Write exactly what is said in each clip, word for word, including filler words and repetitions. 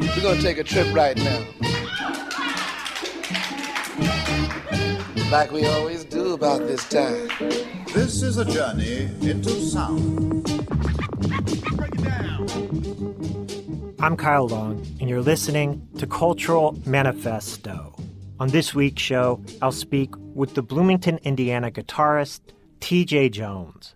We're gonna take a trip right now. Like we always do about this time. This is a journey into sound. I'm Kyle Long, and you're listening to Cultural Manifesto. On this week's show, I'll speak with the Bloomington, Indiana guitarist T J Jones.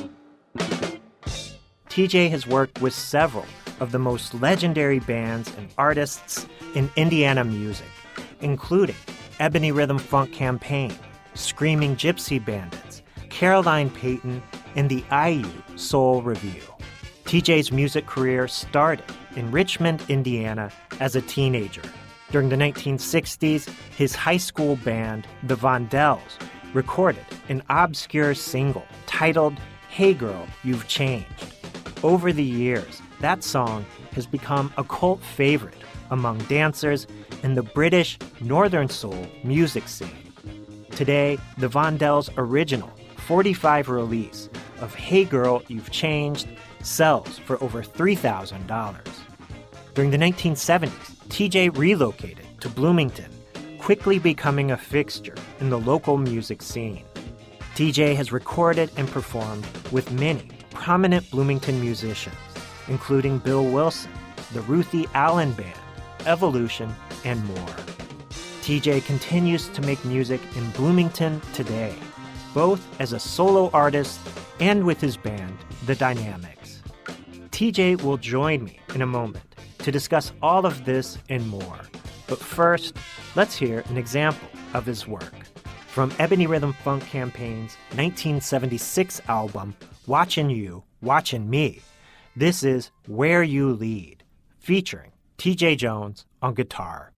T J has worked with several of the most legendary bands and artists in Indiana music, including Ebony Rhythm Funk Campaign, Screaming Gypsy Bandits, Caroline Payton, and the I U Soul Review. T J's music career started in Richmond, Indiana, as a teenager. During the nineteen sixties, his high school band, the Vondells, recorded an obscure single titled Hey Girl, You've Changed. Over the years, that song has become a cult favorite among dancers in the British Northern Soul music scene. Today, the Vondells' original forty-five release of Hey Girl, You've Changed sells for over three thousand dollars. During the nineteen seventies, T J relocated to Bloomington, quickly becoming a fixture in the local music scene. T J has recorded and performed with many prominent Bloomington musicians, including Bill Wilson, the Ruthie Allen Band, Evolution, and more. T J continues to make music in Bloomington today, both as a solo artist and with his band, The Dynamics. T J will join me in a moment to discuss all of this and more. But first, let's hear an example of his work. From Ebony Rhythm Funk Campaign's nineteen seventy-six album, Watchin' You, Watchin' Me, this is Where You Lead, featuring T J Jones on guitar.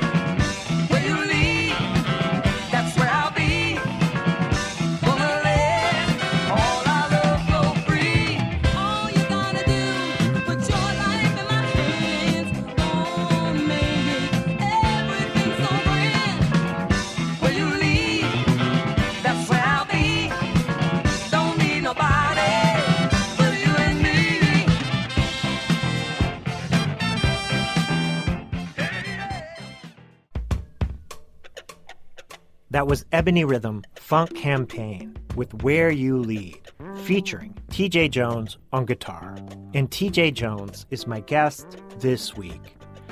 Where you lead, that's where I'll be. Gonna let all our love flow free. All you gotta do, put your life in my hands. Gonna make everything so grand. Where you lead, that's where I'll be. Don't need nobody but you and me. That was Ebony Rhythm Funk Campaign with Where You Lead, featuring T J Jones on guitar. And T J Jones is my guest this week.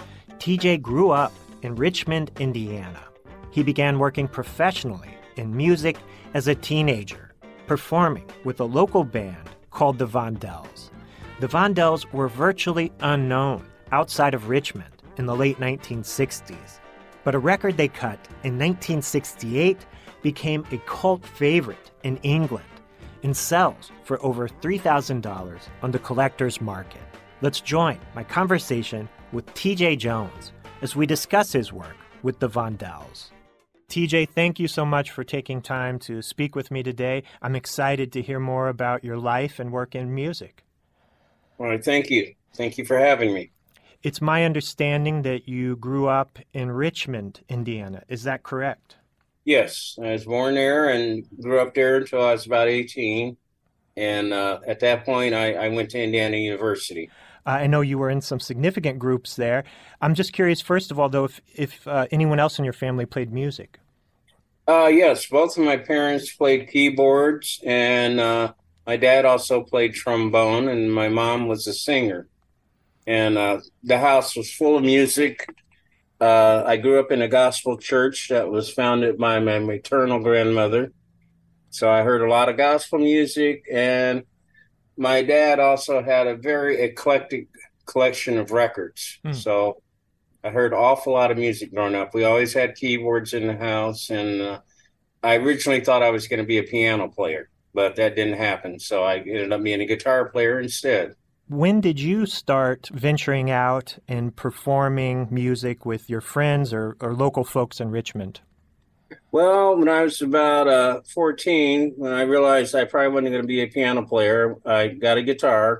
T J grew up in Richmond, Indiana. He began working professionally in music as a teenager, performing with a local band called the Vondells. The Vondells were virtually unknown outside of Richmond in the late nineteen sixties. But a record they cut in nineteen sixty-eight became a cult favorite in England and sells for over three thousand dollars on the collector's market. Let's join my conversation with T J Jones as we discuss his work with the Vondells. T J, thank you so much for taking time to speak with me today. I'm excited to hear more about your life and work in music. All right, thank you. Thank you for having me. It's my understanding that you grew up in Richmond, Indiana. Is that correct? Yes, I was born there and grew up there until I was about eighteen. And uh, at that point, I, I went to Indiana University. Uh, I know you were in some significant groups there. I'm just curious, first of all, though, if, if uh, anyone else in your family played music. Uh, yes, both of my parents played keyboards, and uh, my dad also played trombone, and my mom was a singer. And uh, the house was full of music. Uh, I grew up in a gospel church that was founded by my maternal grandmother. So I heard a lot of gospel music. And my dad also had a very eclectic collection of records. Hmm. So I heard an awful lot of music growing up. We always had keyboards in the house. And uh, I originally thought I was going to be a piano player, but that didn't happen. So I ended up being a guitar player instead. When did you start venturing out and performing music with your friends or, or local folks in Richmond? Well, when I was about uh, fourteen, when I realized I probably wasn't going to be a piano player, I got a guitar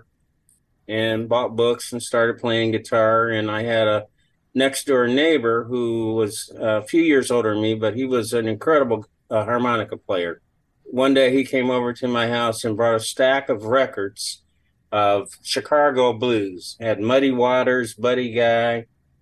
and bought books and started playing guitar. And I had a next door neighbor who was a few years older than me, but he was an incredible uh, harmonica player. One day he came over to my house and brought a stack of records of Chicago blues. Had Muddy Waters, Buddy Guy,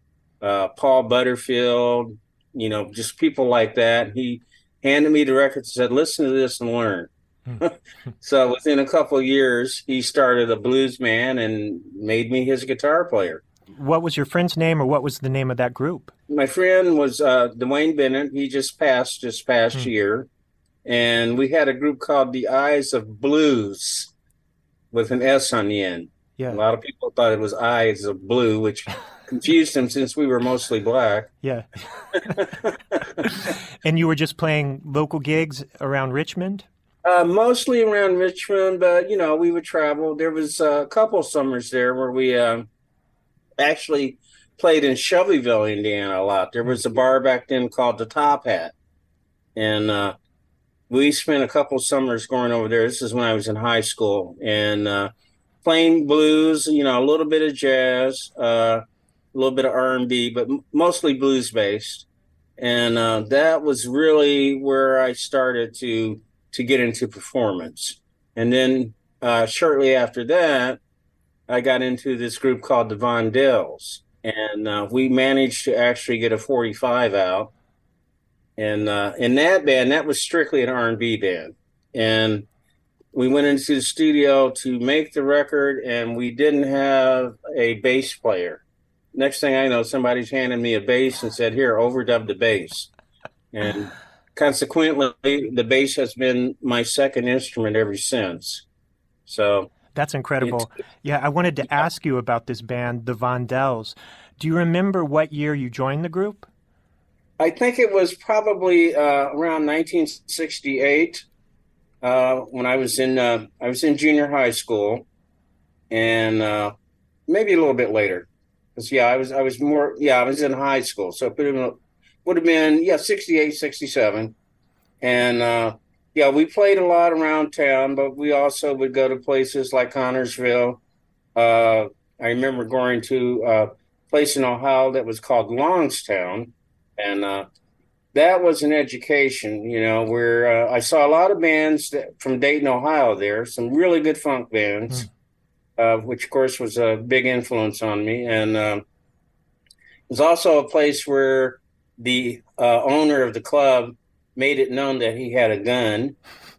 uh, Paul Butterfield, you know, just people like that. He handed me the records and said, listen to this and learn. So within a couple of years, he started a blues band and made me his guitar player. What was your friend's name, or what was the name of that group? My friend was uh, Dwayne Bennett. He just passed this past hmm. year. And we had a group called the Eyes of Blues with an S on the end. Yeah. A lot of people thought it was Eyes of Blue, which confused them since we were mostly black. Yeah. And you were just playing local gigs around Richmond? Uh, mostly around Richmond, but, you know, we would travel. There was a couple summers there where we uh, actually played in Shelbyville, Indiana a lot. There was a bar back then called the Top Hat. And uh, we spent a couple summers going over there. This is when I was in high school. And uh, playing blues, you know, a little bit of jazz, uh, a little bit of R and B, but m- mostly blues-based. And uh, that was really where I started to to get into performance. And then uh, shortly after that, I got into this group called the Vondells. And uh, we managed to actually get a forty-five out. And uh, in that band, that was strictly an R and B band. And we went into the studio to make the record, and we didn't have a bass player. Next thing I know, somebody's handed me a bass and said, here, overdub the bass. And consequently, the bass has been my second instrument ever since. So that's incredible. Yeah, I wanted to ask you about this band, the Vondells. Do you remember what year you joined the group? I think it was probably uh, around nineteen sixty-eight uh, when I was in uh, I was in junior high school, and uh, maybe a little bit later. Because yeah, I was I was more yeah I was in high school, so it would have been, would have been yeah sixty-eight, sixty-seven, and uh, yeah we played a lot around town, but we also would go to places like Connorsville. Uh, I remember going to a place in Ohio that was called Longstown. And uh, that was an education, you know, where uh, I saw a lot of bands that, from Dayton, Ohio there, some really good funk bands, mm. uh, which, of course, was a big influence on me. And uh, it was also a place where the uh, owner of the club made it known that he had a gun.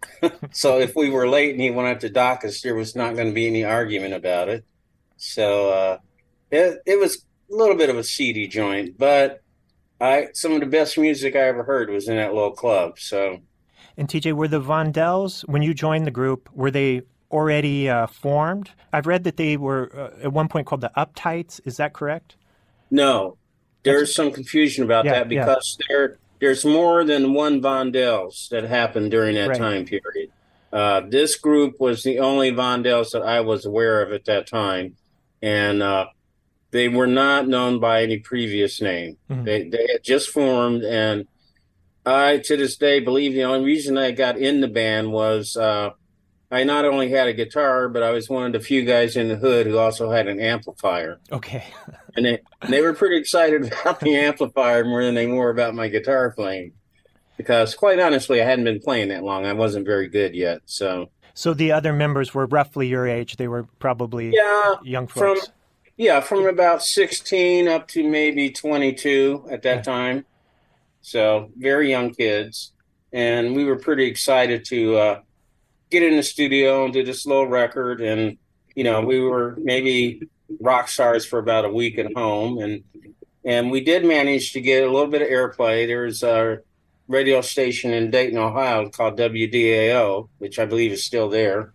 So if we were late and he went up to dock us, there was not going to be any argument about it. So uh, it, it was a little bit of a seedy joint, but I some of the best music I ever heard was in that little club. So, and T J, were the Vondells, when you joined the group, were they already uh, formed? I've read that they were uh, at one point called the Uptights. Is that correct? No, there's some confusion about yeah, that because yeah. there there's more than one Vondells that happened during that right. time period. Uh, this group was the only Vondells that I was aware of at that time, and uh, they were not known by any previous name. Mm-hmm. They they had just formed, and I, to this day, believe the only reason I got in the band was uh, I not only had a guitar, but I was one of the few guys in the hood who also had an amplifier. Okay. and they, they were pretty excited about the amplifier more than they were about my guitar playing. Because, quite honestly, I hadn't been playing that long. I wasn't very good yet, so... So the other members were roughly your age. They were probably yeah, young folks. From, yeah, from about sixteen up to maybe twenty-two at that yeah. time. So very young kids. And we were pretty excited to uh, get in the studio and do this little record. And, you know, we were maybe rock stars for about a week at home. And and we did manage to get a little bit of airplay. There was a radio station in Dayton, Ohio called W D A O, which I believe is still there.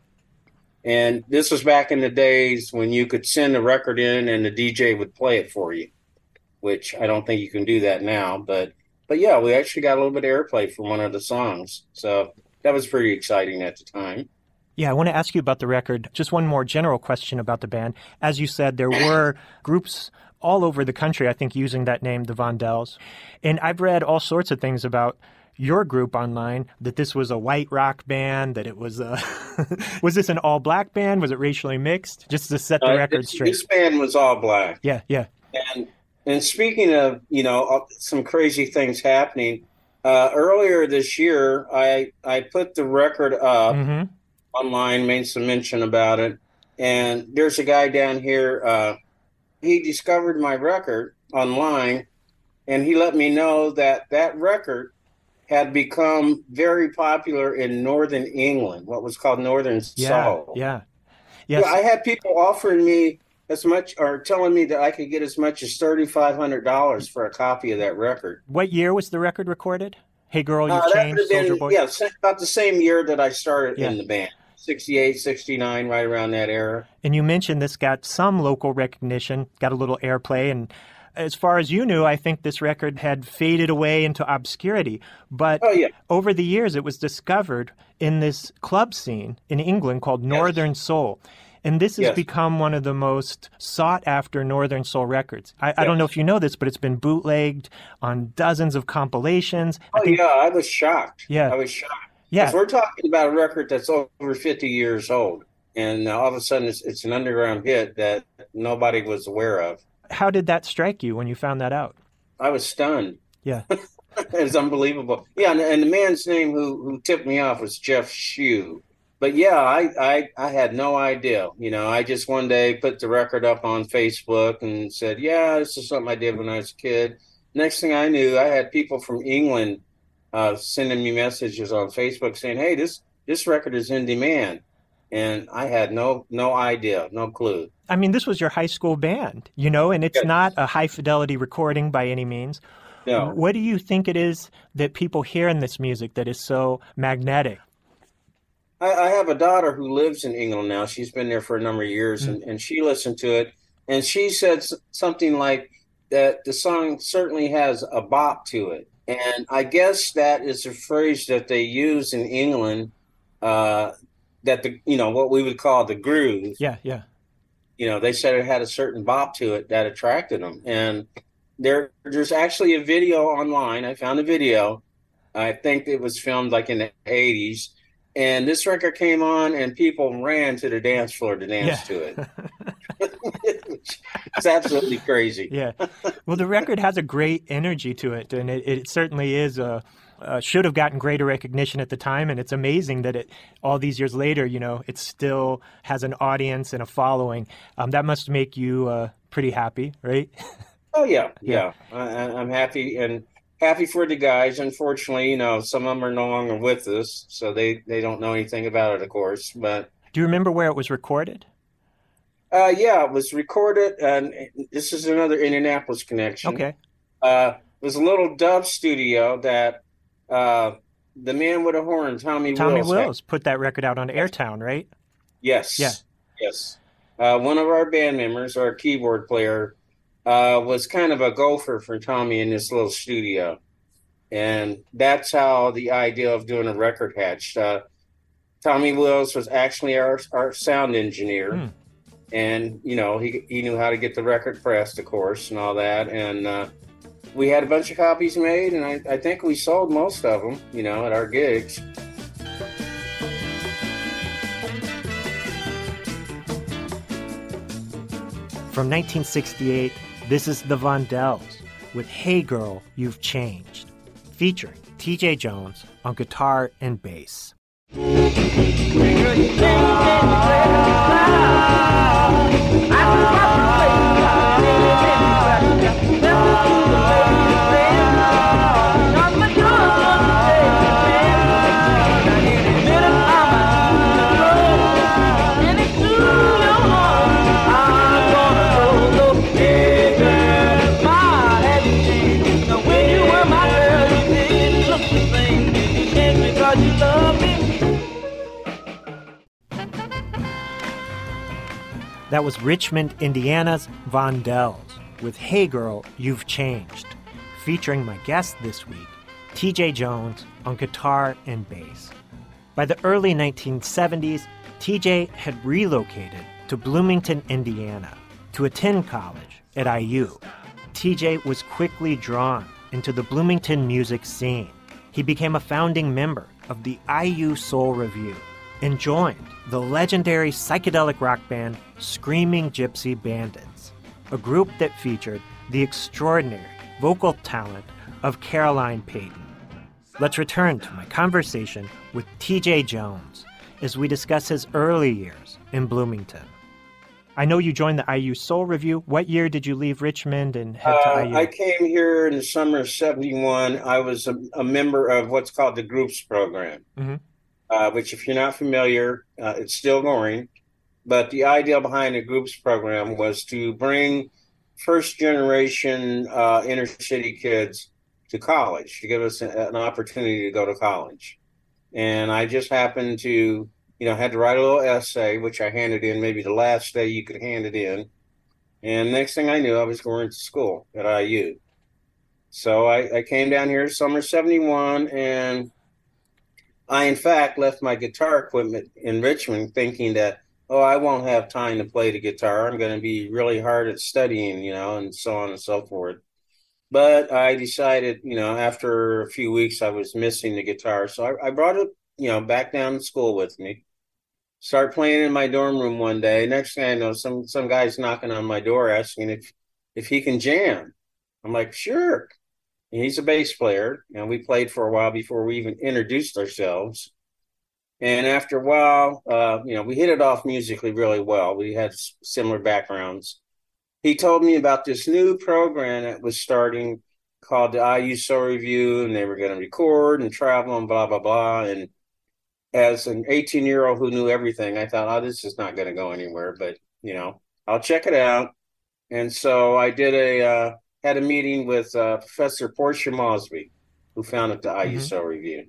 And this was back in the days when you could send a record in and the D J would play it for you, which I don't think you can do that now. But, but yeah, we actually got a little bit of airplay for one of the songs. So that was pretty exciting at the time. Yeah, I want to ask you about the record. Just one more general question about the band. As you said, there were groups all over the country, I think, using that name, the Vondells. And I've read all sorts of things about your group online, that this was a white rock band, that it was a... was this an all-black band? Was it racially mixed? Just to set the uh, record this, straight. This band was all black. Yeah, yeah. And and speaking of, you know, some crazy things happening, uh, earlier this year, I, I put the record up mm-hmm. online, made some mention about it. And there's a guy down here, uh, he discovered my record, online, and he let me know that that record had become very popular in Northern England, what was called Northern Yeah, Soul. yeah. Yes. Yeah, I had people offering me as much, or telling me that I could get as much as thirty-five hundred dollars for a copy of that record. What year was the record recorded? Hey Girl, You've Uh, that Changed, would have been, Soldier Boy? yeah, sa- about the same year that I started Yeah. in the band. sixty-eight, sixty-nine, right around that era. And you mentioned this got some local recognition, got a little airplay, and as far as you knew, I think this record had faded away into obscurity. But Oh, yeah. over the years, it was discovered in this club scene in England called Northern Soul. And this has Yes. become one of the most sought-after Northern Soul records. I, I don't Yes. know if you know this, but it's been bootlegged on dozens of compilations. I Oh, think, yeah, I was shocked. Yeah. I was shocked. yeah. 'Cause we're talking about a record that's over fifty years old. And all of a sudden, it's, it's an underground hit that nobody was aware of. How did that strike you when you found that out? I was stunned. Yeah. It's unbelievable. Yeah, and, and the man's name who, who tipped me off was Jeff Shue. But yeah, I, I I had no idea. You know, I just one day put the record up on Facebook and said, yeah, this is something I did when I was a kid. Next thing I knew, I had people from England uh, sending me messages on Facebook saying, hey, this this record is in demand. And I had no no idea, no clue. I mean, this was your high school band, you know, and it's Yes. not a high fidelity recording by any means. No. What do you think it is that people hear in this music that is so magnetic? I, I have a daughter who lives in England now. She's been there for a number of years, and, and she listened to it, and she said s- something like that the song certainly has a bop to it. And I guess that is a phrase that they use in England, uh, that the you know what we would call the groove. Yeah, yeah. You know, they said it had a certain bop to it that attracted them. And there, there's actually a video online. I found a video. I think it was filmed like in the eighties. And this record came on, and people ran to the dance floor to dance Yeah. to it. It's absolutely crazy. Yeah. Well, the record has a great energy to it, and it, it certainly is a. Uh, should have gotten greater recognition at the time, and it's amazing that it all these years later, you know, it still has an audience and a following. Um, that must make you uh, pretty happy, right? Oh yeah, yeah. I, I- I'm happy and happy for the guys. Unfortunately, you know, some of them are no longer with us, so they they don't know anything about it, of course. But Do you remember where it was recorded? uh, yeah, it was recorded, and this is another Indianapolis connection. Okay. Uh, it was a little dub studio that uh, the man with a horn, Tommy, Tommy Wills, had. Wills put that record out on Airtown, right? Yes. Yeah. Yes. Uh, one of our band members, our keyboard player, uh, was kind of a gopher for Tommy in this little studio. And that's how the idea of doing a record hatched. Uh, Tommy Wills was actually our, our sound engineer. Hmm. And, you know, he, he knew how to get the record pressed, of course, and all that. And uh, we had a bunch of copies made, and I, I think we sold most of them, you know, at our gigs. From nineteen sixty-eight, this is the Vondells with Hey Girl, You've Changed, featuring T J Jones on guitar and bass. That was Richmond, Indiana's Vondells with Hey Girl, You've Changed, featuring my guest this week, T J Jones, on guitar and bass. By the early nineteen seventies, T J had relocated to Bloomington, Indiana, to attend college at I U. T J was quickly drawn into the Bloomington music scene. He became a founding member of the I U Soul Review and joined the legendary psychedelic rock band Screaming Gypsy Bandits, a group that featured the extraordinary vocal talent of Caroline Payton. Let's return to my conversation with T J Jones as we discuss his early years in Bloomington. I know you joined the I U Soul Review. What year did you leave Richmond and head to Uh, I U? I came here in the summer of seventy-one. I was a, a member of what's called the Groups program, Mhm. uh, which, if you're not familiar, uh, it's still going. But the idea behind the Groups program was to bring first generation uh, inner city kids to college, to give us a, an opportunity to go to college. And I just happened to, you know, had to write a little essay, which I handed in maybe the last day you could hand it in. And next thing I knew, I was going to school at I U. So I, I came down here summer seventy-one, and I, in fact, left my guitar equipment in Richmond thinking that, oh, I won't have time to play the guitar. I'm going to be really hard at studying, you know, and so on and so forth. But I decided, you know, after a few weeks, I was missing the guitar. So I, I brought it, you know, back down to school with me. Start playing in my dorm room one day. Next thing I know, some some guy's knocking on my door asking if if he can jam. I'm like, sure. And he's a bass player, and we played for a while before we even introduced ourselves. And after a while, uh, you know, we hit it off musically really well. We had s- similar backgrounds. He told me about this new program that was starting called the I U Soul Review, and they were going to record and travel and blah, blah, blah. And as an eighteen-year-old who knew everything, I thought, oh, this is not going to go anywhere, but, you know, I'll check it out. And so I did a, uh, had a meeting with uh, Professor Portia Mosby, who founded the I U Mhm. Soul Review.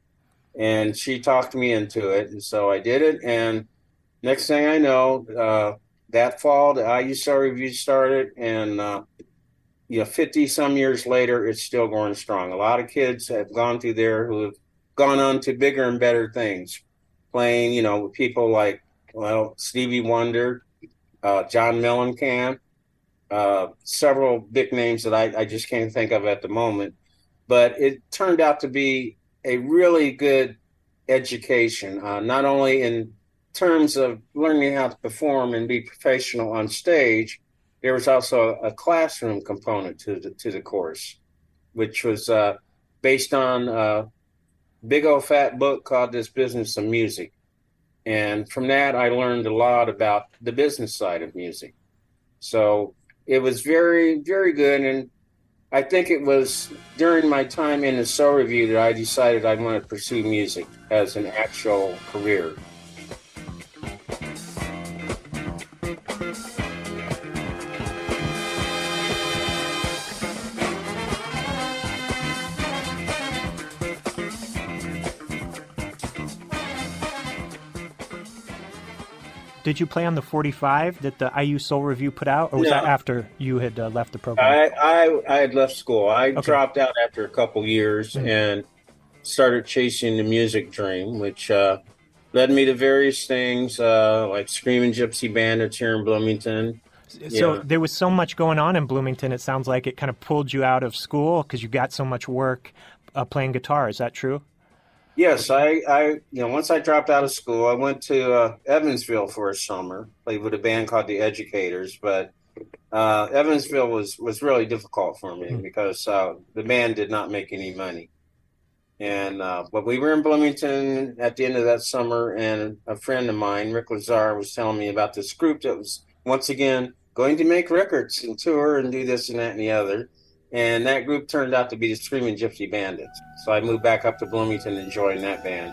And she talked me into it. And so I did it. And next thing I know, uh, that fall, the I U Soul Review started. And, uh, you know, fifty some years later, it's still going strong. A lot of kids have gone through there who have gone on to bigger and better things, playing, you know, with people like, well, Stevie Wonder, uh, John Mellencamp, uh, several big names that I, I just can't think of at the moment. But it turned out to be a really good education, uh, not only in terms of learning how to perform and be professional on stage. There was also a classroom component to the, to the course, which was uh, based on a big old fat book called This Business of Music. And from that, I learned a lot about the business side of music. So it was very, very good. And I think it was during my time in the Soul Review that I decided I wanted to pursue music as an actual career. Did you play on the forty-five that the I U Soul Review put out, or was No. that after you had uh, left the program? I, I I had left school. I Okay. dropped out after a couple years Mhm. and started chasing the music dream, which uh, led me to various things uh, like Screaming Gypsy Bandits here in Bloomington. So yeah. there was so much going on in Bloomington, it sounds like it kind of pulled you out of school because you got so much work uh, playing guitar. Is that true? Yes, I, I, you know, once I dropped out of school, I went to uh, Evansville for a summer, played with a band called the Educators. But uh, Evansville was, was really difficult for me Mm. because uh, the band did not make any money. And uh, but we were in Bloomington at the end of that summer, and a friend of mine, Rick Lazar, was telling me about this group that was once again going to make records and tour and do this and that and the other. And that group turned out to be the Screaming Gypsy Bandits. So I moved back up to Bloomington and joined that band.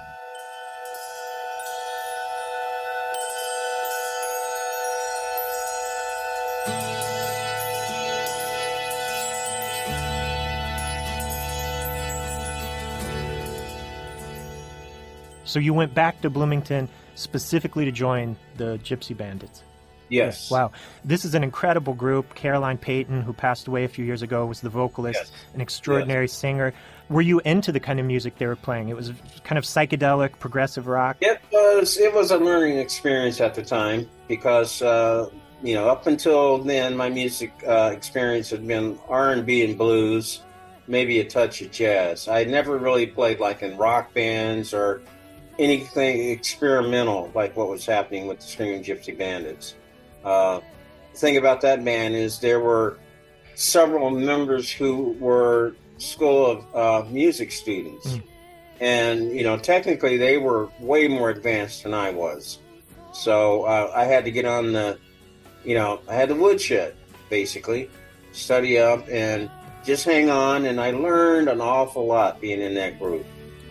So you went back to Bloomington specifically to join the Gypsy Bandits. Yes. Wow. This is an incredible group. Caroline Payton, who passed away a few years ago, was the vocalist, Yes. an extraordinary singer. Were you into the kind of music they were playing? It was kind of psychedelic, progressive rock. It was it was a learning experience at the time because uh, you know up until then my music uh, experience had been R and B and blues, maybe a touch of jazz. I never really played like in rock bands or anything experimental like what was happening with the Screaming Gypsy Bandits. Uh, the thing about that band is there were several members who were School of uh, Music students. Mm. And, you know, technically they were way more advanced than I was. So uh, I had to get on the you know, I had the woodshed, basically, study up and just hang on. And I learned an awful lot being in that group.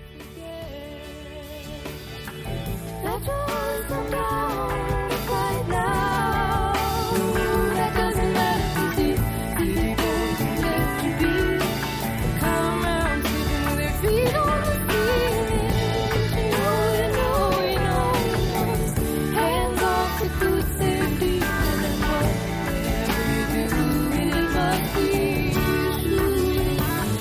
That was the ground right now. That doesn't matter to see. See boys who left to be. Come around sleeping with their feet on the ceiling. You know, you know, you know. Hands off to good safety. And then whatever you do, it must be true.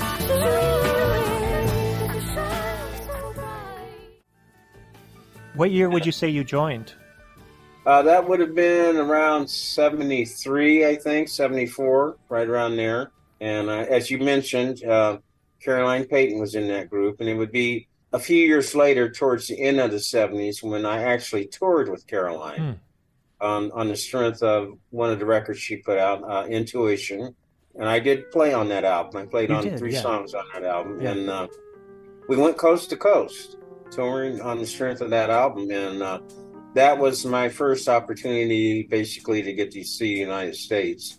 True. The shine so bright. What year would you say you joined? Uh, that would have been around seventy-three, I think, seventy-four, right around there. And uh, as you mentioned, uh, Caroline Payton was in that group. And it would be a few years later, towards the end of the seventies, when I actually toured with Caroline Hmm. um, on the strength of one of the records she put out, uh, Intuition. And I did play on that album. I played You on did, three yeah. songs on that album. Yeah. And uh, we went coast to coast, touring on the strength of that album. And uh, that was my first opportunity, basically, to get to see the United States.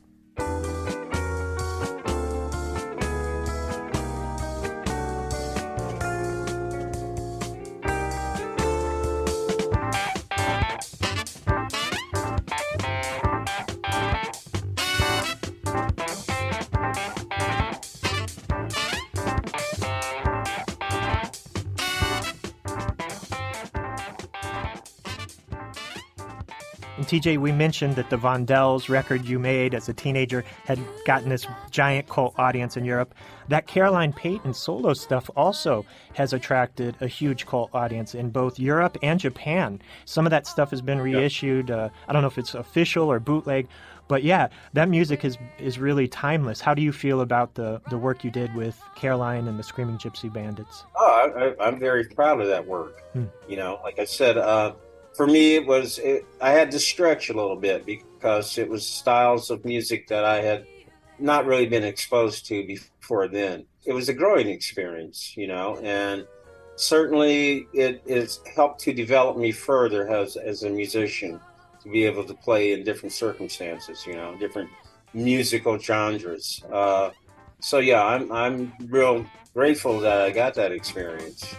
And T J, we mentioned that the Vondells record you made as a teenager had gotten this giant cult audience in Europe. That Caroline Payton solo stuff also has attracted a huge cult audience in both Europe and Japan. Some of that stuff has been reissued. Uh, I don't know if it's official or bootleg, but yeah, that music is is really timeless. How do you feel about the, the work you did with Caroline and the Screaming Gypsy Bandits? Oh, I, I, I'm very proud of that work. Hmm. You know, like I said, uh, for me, it was, it, I had to stretch a little bit because it was styles of music that I had not really been exposed to before then. It was a growing experience, you know, and certainly it has helped to develop me further as, as a musician, to be able to play in different circumstances, you know, different musical genres. Uh, so yeah, I'm, I'm real grateful that I got that experience.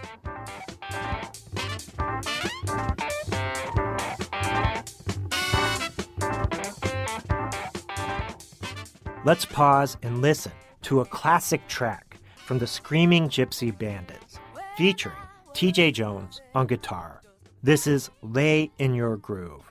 Let's pause and listen to a classic track from the Screaming Gypsy Bandits, featuring T J Jones on guitar. This is Lay in Your Groove.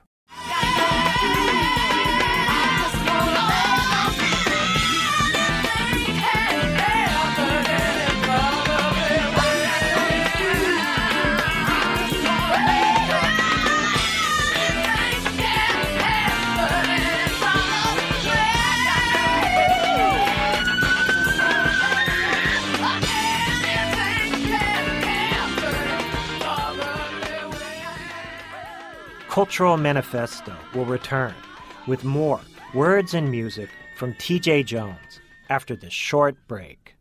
Cultural Manifesto will return with more words and music from T J Jones after this short break.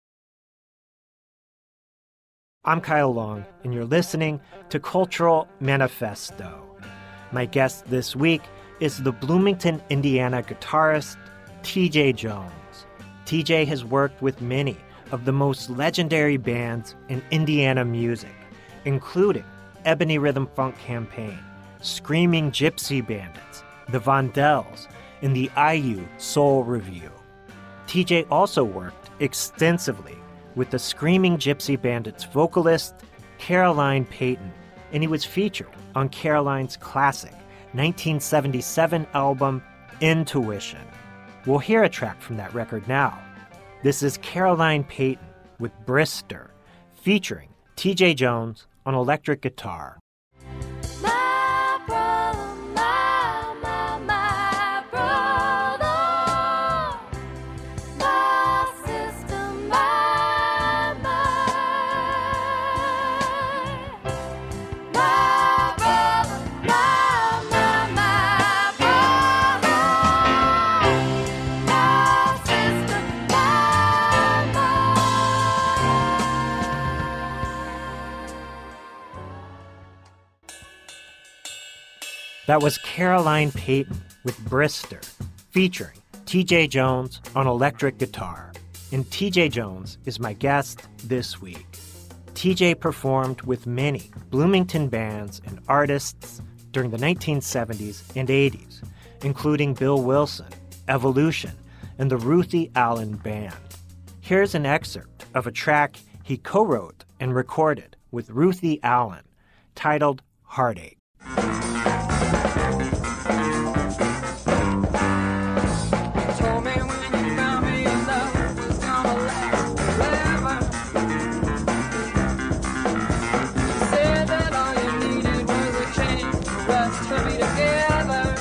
I'm Kyle Long, and you're listening to Cultural Manifesto. My guest this week is the Bloomington, Indiana guitarist T J Jones. T J has worked with many of the most legendary bands in Indiana music, including Ebony Rhythm Funk Campaign, Screaming Gypsy Bandits, the Vondells, and the I U Soul Review. T J also worked extensively with the Screaming Gypsy Bandits vocalist Caroline Payton, and he was featured on Caroline's classic nineteen seventy-seven album Intuition. We'll hear a track from that record now. This is Caroline Payton with Brister, featuring T J Jones on electric guitar. My brother, my, my, my brother, my sister, my, my, my brother, my, my, my brother, my sister, my, my. That was Caroline Payton with Brister, featuring T J Jones on electric guitar. And T J Jones is my guest this week. T J performed with many Bloomington bands and artists during the nineteen seventies and eighties, including Bill Wilson, Evolution, and the Ruthie Allen Band. Here's an excerpt of a track he co-wrote and recorded with Ruthie Allen, titled Heartache. Told me when you found me love was gonna last forever. Said that all you needed was a chance for us to be together.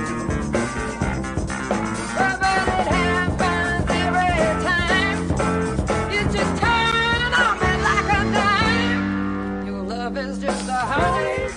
But it happens every time. You just turn on me like a dime. Your love is just a heartache.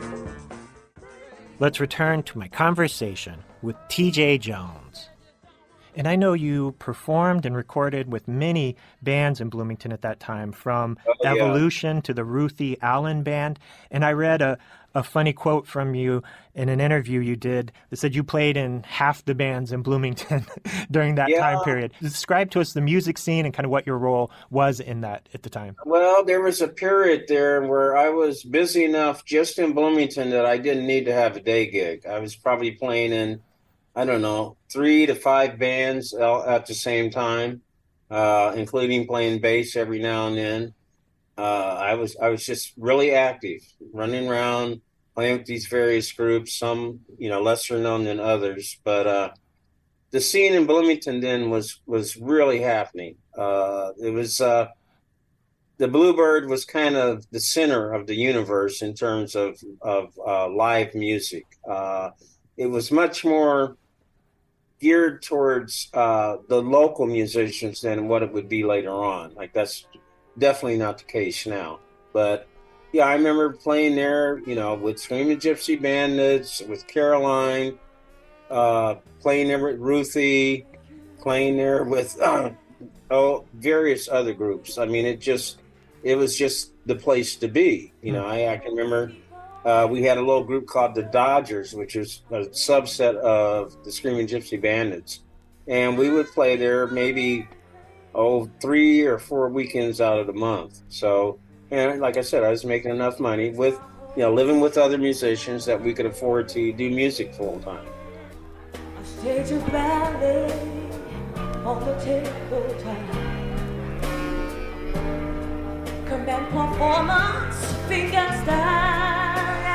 Let's return to my conversation with T J Jones. And I know you performed and recorded with many bands in Bloomington at that time, from Oh, yeah. Evolution to the Ruthie Allen Band. And I read a, a funny quote from you in an interview you did that said you played in half the bands in Bloomington during that Yeah. time period. Describe to us the music scene and kind of what your role was in that at the time. Well, there was a period there where I was busy enough just in Bloomington that I didn't need to have a day gig. I was probably playing in, I don't know, three to five bands all at the same time, uh, including playing bass every now and then. Uh, I was I was just really active, running around, playing with these various groups, some, you know, lesser known than others. But uh, the scene in Bloomington then was was really happening. Uh, it was uh, the Bluebird was kind of the center of the universe in terms of of uh, live music. Uh, it was much more geared towards uh, the local musicians than what it would be later on. Like, that's definitely not the case now. But yeah, I remember playing there, you know, with Screaming Gypsy Bandits, with Caroline, uh, playing there with Ruthie, playing there with uh, oh various other groups. I mean, it just it was just the place to be. You know, I, I can remember uh, we had a little group called the Dodgers, which is a subset of the Screaming Gypsy Bandits, and we would play there maybe oh three or four weekends out of the month. So, and like I said, I was making enough money with, you know, living with other musicians that we could afford to do music full time. A stage of ballet on the table time. Command performance, finger style.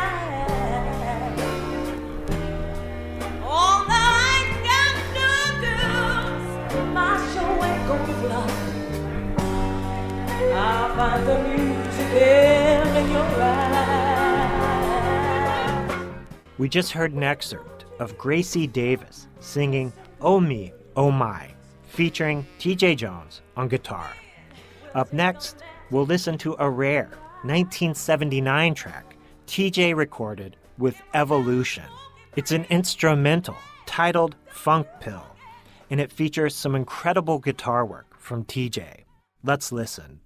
All I got to do, my show ain't gonna fly. I'll find the music there in your eyes. We just heard an excerpt of Gracie Davis singing Oh Me, Oh My, featuring T J Jones on guitar. Up next, we'll listen to a rare nineteen seventy-nine track T J recorded with Evolution. It's an instrumental titled Funk Pill, and it features some incredible guitar work from T J. Let's listen.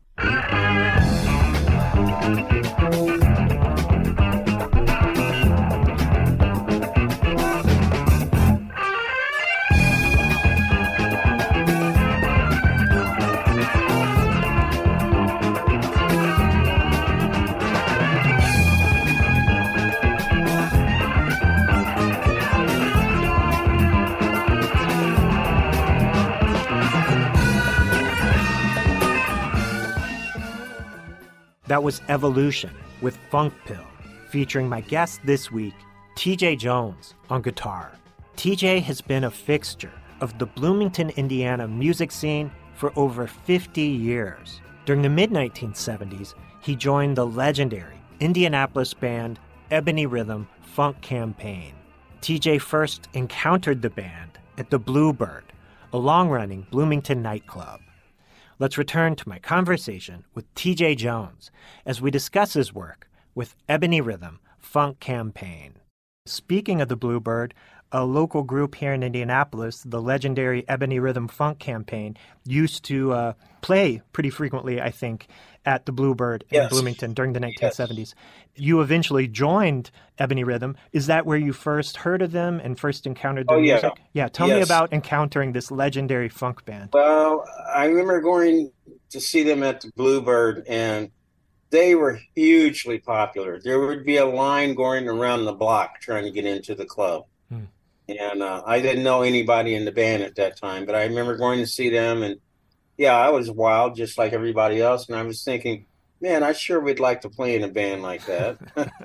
That was Evolution with Funk Pill, featuring my guest this week, T J Jones, on guitar. T J has been a fixture of the Bloomington, Indiana music scene for over fifty years. During the mid nineteen seventies, he joined the legendary Indianapolis band Ebony Rhythm Funk Campaign. T J first encountered the band at the Bluebird, a long-running Bloomington nightclub. Let's return to my conversation with T J Jones as we discuss his work with Ebony Rhythm Funk Campaign. Speaking of the Bluebird, a local group here in Indianapolis, the legendary Ebony Rhythm Funk Campaign, used to uh, play pretty frequently, I think, at the Bluebird in Yes. Bloomington during the nineteen seventies. You eventually joined Ebony Rhythm. Is that where you first heard of them and first encountered their Oh, yeah. music? Yeah, tell me Yes. about encountering this legendary funk band. Well, I remember going to see them at the Bluebird, and they were hugely popular. There would be a line going around the block trying to get into the club. Hmm. And uh, I didn't know anybody in the band at that time, but I remember going to see them, and yeah, I was wild just like everybody else. And I was thinking, man, I sure would like to play in a band like that.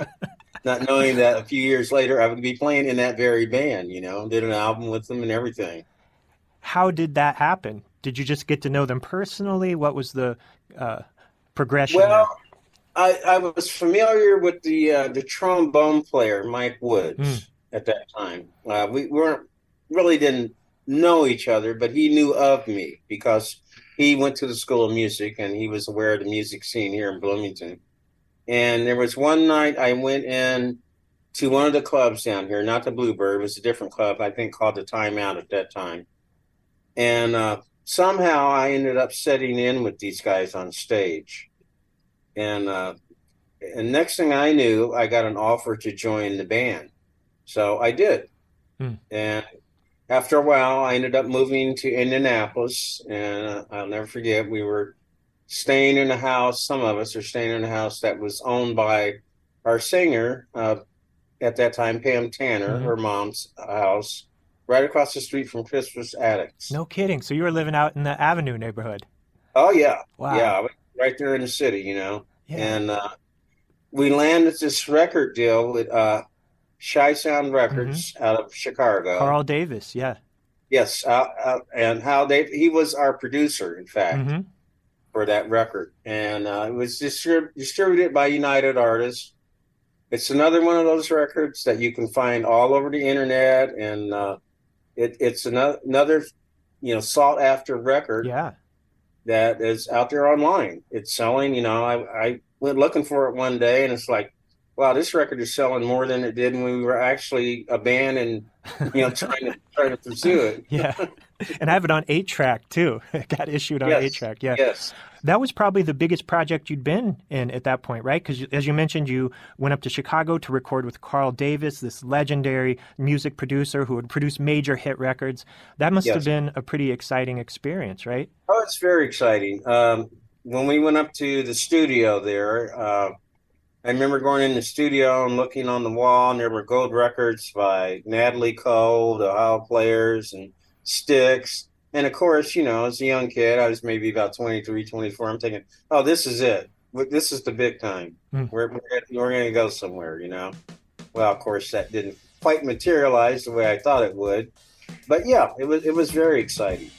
Not knowing that a few years later I would be playing in that very band, you know, did an album with them and everything. How did that happen? Did you just get to know them personally? What was the uh, progression there? Well, I, I was familiar with the uh, the trombone player, Mike Woods, Mm. at that time. Uh, we weren't really didn't know each other, but he knew of me because he went to the School of Music and he was aware of the music scene here in Bloomington. And there was one night I went in to one of the clubs down here, not the Bluebird, it was a different club, I think called the Time Out at that time. And uh, somehow I ended up sitting in with these guys on stage. And uh, and next thing I knew, I got an offer to join the band. So I did. Hmm. And after a while, I ended up moving to Indianapolis. And uh, I'll never forget, we were staying in a house. Some of us are staying in a house that was owned by our singer uh, at that time, Pam Tanner, Mhm. her mom's house, right across the street from Christmas Attics. No kidding. So you were living out in the Avenue neighborhood. Oh, yeah. Wow. Yeah, right there in the city, you know. Yeah. And uh, we landed this record deal with uh, Shy Sound Records out of Chicago. Mm-hmm. Carl Davis, yeah. Yes, uh, uh, and Hal Dave, he was our producer, in fact, hmm for that record. And uh, it was distrib- distributed by United Artists. It's another one of those records that you can find all over the internet. And uh, it, it's another, another, you know, sought after record. Yeah. That is out there online. It's selling, you know, I, I went looking for it one day and it's like, wow, this record is selling more than it did when we were actually a band and, you know, trying to trying to pursue it. Yeah. And I have it on eight track too. It got issued on Yes. eight track. Yeah. Yes. That was probably the biggest project you'd been in at that point, right? Because as you mentioned, you went up to Chicago to record with Carl Davis, this legendary music producer who would produce major hit records. That must Yes. have been a pretty exciting experience, right? Oh, it's very exciting. Um, when we went up to the studio there, uh, I remember going in the studio and looking on the wall, and there were gold records by Natalie Cole, the Ohio Players, and Styx. And of course, you know, as a young kid, I was maybe about twenty-three, twenty-four. I'm thinking, oh, this is it. This is the big time. Mm. We're, we're, we're going to go somewhere, you know? Well, of course, that didn't quite materialize the way I thought it would. But yeah, it was, it was very exciting.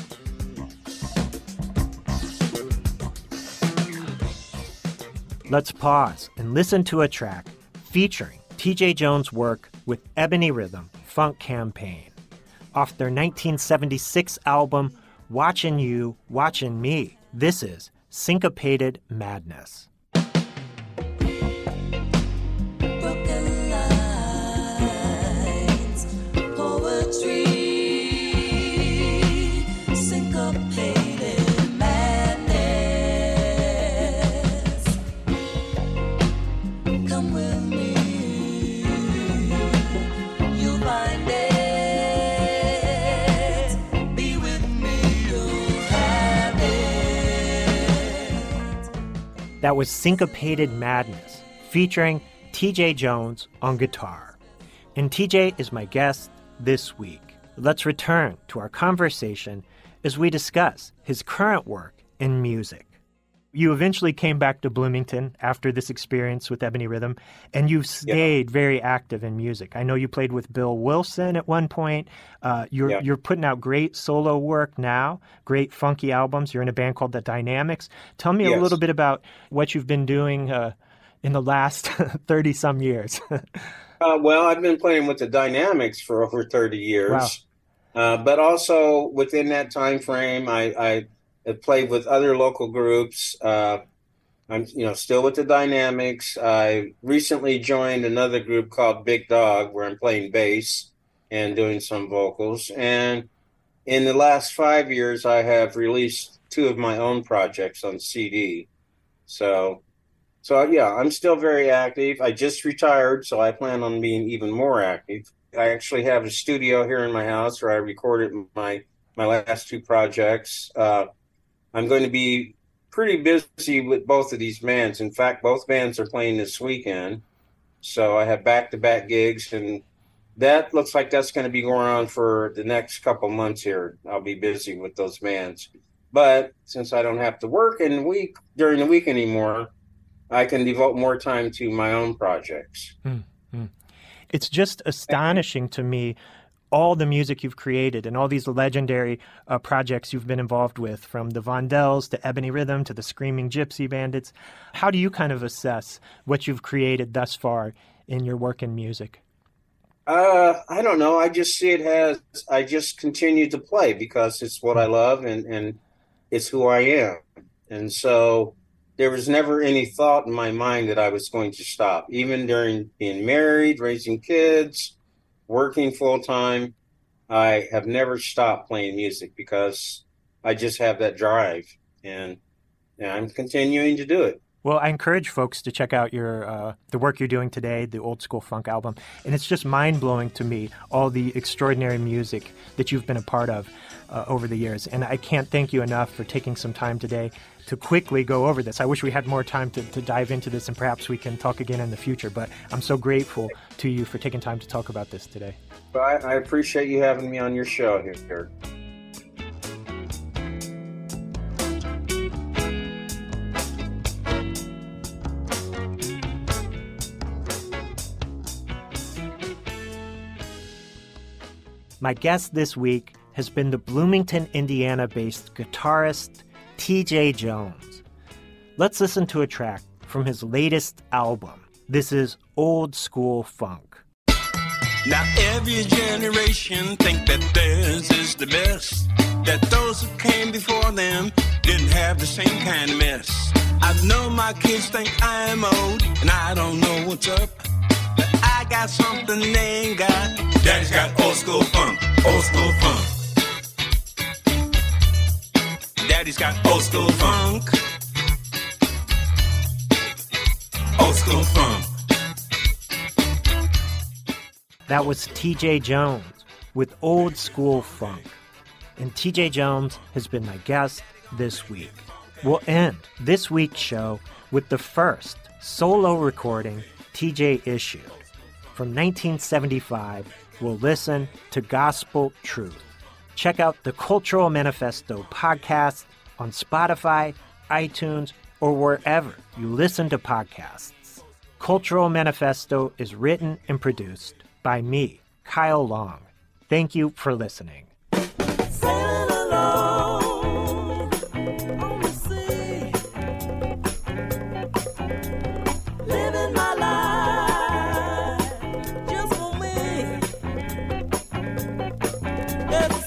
Let's pause and listen to a track featuring T J Jones' work with Ebony Rhythm Funk Campaign off their nineteen seventy-six album, Watchin' You, Watchin' Me. This is Syncopated Madness. Broken lines, poetry, syncopated madness. Come with me, you'll find it. Be with me, you'll have it. That was Syncopated Madness, featuring T J Jones on guitar. And T J is my guest this week. Let's return to our conversation as we discuss his current work in music. You eventually came back to Bloomington after this experience with Ebony Rhythm, and you've stayed very active in music. I know you played with Bill Wilson at one point. Uh, you're Yeah. you're putting out great solo work now, great funky albums. You're in a band called The Dynamics. Tell me a Yes. little bit about what you've been doing uh, in the last thirty-some years. Uh, well, I've been playing with the Dynamics for over thirty years. Wow. Uh, but also within that time frame, I, I have played with other local groups. Uh, I'm, you know, still with the Dynamics. I recently joined another group called Big Dog, where I'm playing bass and doing some vocals. And in the last five years, I have released two of my own projects on C D. So, so yeah, I'm still very active. I just retired, so I plan on being even more active. I actually have a studio here in my house where I recorded my my last two projects. Uh, I'm going to be pretty busy with both of these bands. In fact, both bands are playing this weekend. So I have back-to-back gigs, and that looks like that's going to be going on for the next couple months here. I'll be busy with those bands. But since I don't have to work in the week during the week anymore, I can devote more time to my own projects. Mm-hmm. It's just astonishing to me, all the music you've created and all these legendary uh, projects you've been involved with, from the Vondells to Ebony Rhythm to the Screaming Gypsy Bandits. How do you kind of assess what you've created thus far in your work in music? Uh, I don't know. I just see it as I just continue to play because it's what I love and, and it's who I am. And so there was never any thought in my mind that I was going to stop. Even during being married, raising kids, working full time, I have never stopped playing music because I just have that drive, and, and I'm continuing to do it. Well, I encourage folks to check out your uh, the work you're doing today, the Old School Funk album. And it's just mind-blowing to me, all the extraordinary music that you've been a part of uh, over the years. And I can't thank you enough for taking some time today to quickly go over this. I wish we had more time to, to dive into this, and perhaps we can talk again in the future. But I'm so grateful to you for taking time to talk about this today. Well, I, I appreciate you having me on your show here. My guest this week has been the Bloomington, Indiana-based guitarist T J Jones. Let's listen to a track from his latest album. This is Old School Funk. Now every generation think that theirs is the best, that those who came before them didn't have the same kind of mess. I know my kids think I'm old and I don't know what's up, but I got something they ain't got. Daddy's got old school funk, old school funk. Daddy's got old school funk, old school funk. That was T J Jones with Old School Funk. And T J Jones has been my guest this week. We'll end this week's show with the first solo recording T J issued. From nineteen seventy-five, we'll listen to Gospel Truth. Check out the Cultural Manifesto podcast on Spotify, iTunes, or wherever you listen to podcasts. Cultural Manifesto is written and produced by me, Kyle Long. Thank you for listening. Sailing alone on the sea, living my life just for me. There's